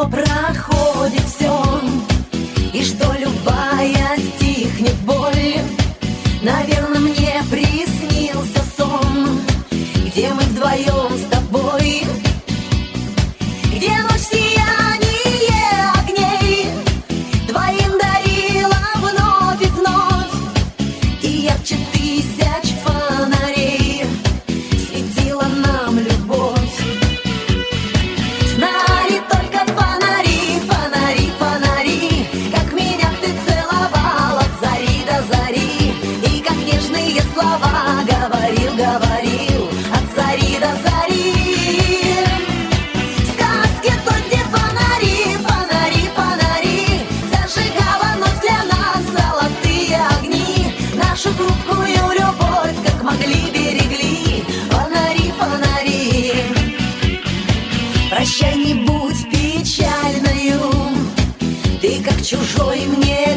проходит все, и что любая стихнет боль. Наверное, мне приснился сон, где мы вдвоем с тобой, где ночь сияние огней двоим дарила вновь и вновь, и ярче тысяч фонарей светила нам любовь. Знали только фонари, фонари, фонари, как меня ты целовал от зари до зари, и как нежные слова говорил, говорил от зари до зари. Сказки тут, где фонари, фонари, фонари, зажигала ночь для нас золотые огни, нашу хрупкую любовь как могли берегли фонари, фонари. Прощай, не будь печальною, ты как чужой мне